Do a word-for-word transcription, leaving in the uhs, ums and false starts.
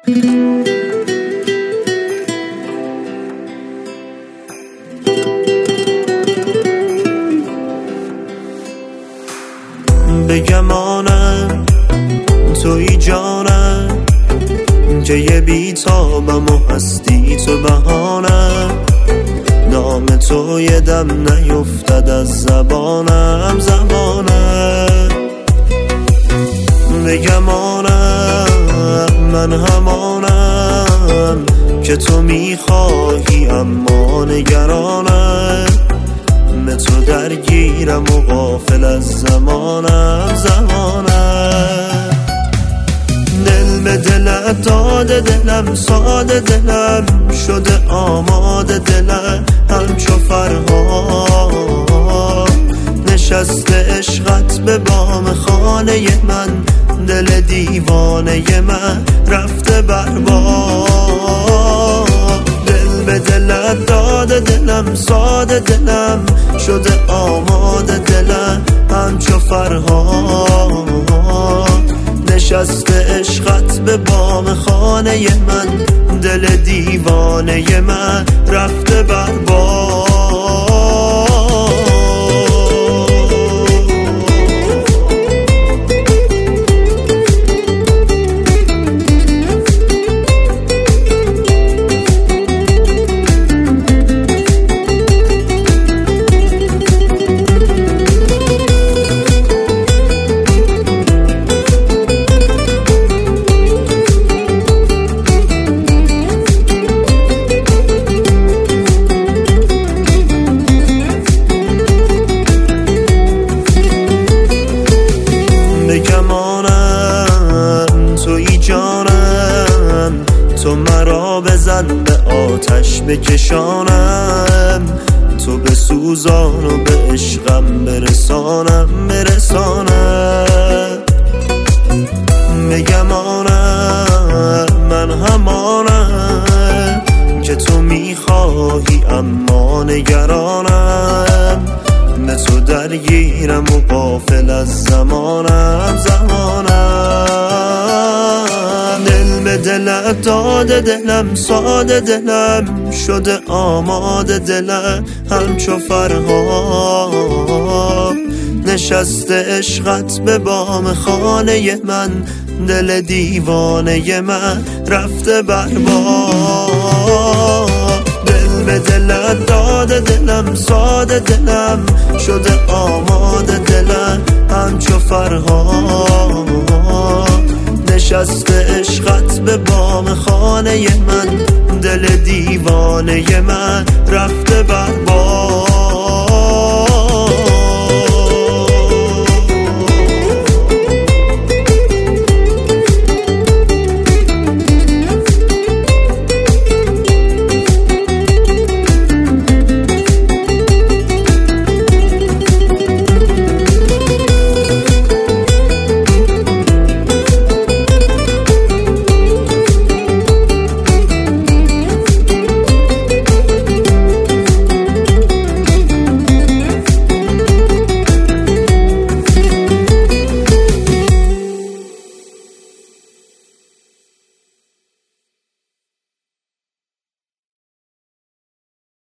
بگمانم توی جانم که یه بیتابم و هستی تو بهانم، نام تو یه دم نیفتد از زبانم زبانم. بگمانم من همانم که تو میخواهی اما نگرانم، به تو درگیرم و غافل از زمانم زمانم. دل به دلت داده دلم ساده دلم شده آماده دلم همچو فرهاد، نشسته عشقت به بام خانه من، دل دیوانه من رفته برباد. دل به دلت داده دلم ساده دلم شده آماده دلم همچو فرهاد، نشسته عشقت به بام خانه من، دل دیوانه من رفته برباد. توی جانم تو مرا بزن به آتش بکشانم، تو بسوزان و به عشقم برسانم برسانم. بگمانم من همانم که تو میخواهی اما نگرانم، به تو درگیرم و غافل از زمانم زمانم. دل به دلت داده دلم ساده دلم شده آماده دلم همچو فرهاد، نشسته عشقت به بام خانه من، دل دیوانه من رفته برباد. دل به دلت داده دلم ساده دلم شده آماده دلم همچو فرهاد، نشسته عشقت به بام خانه من، دل دیوانه من رفته برباد.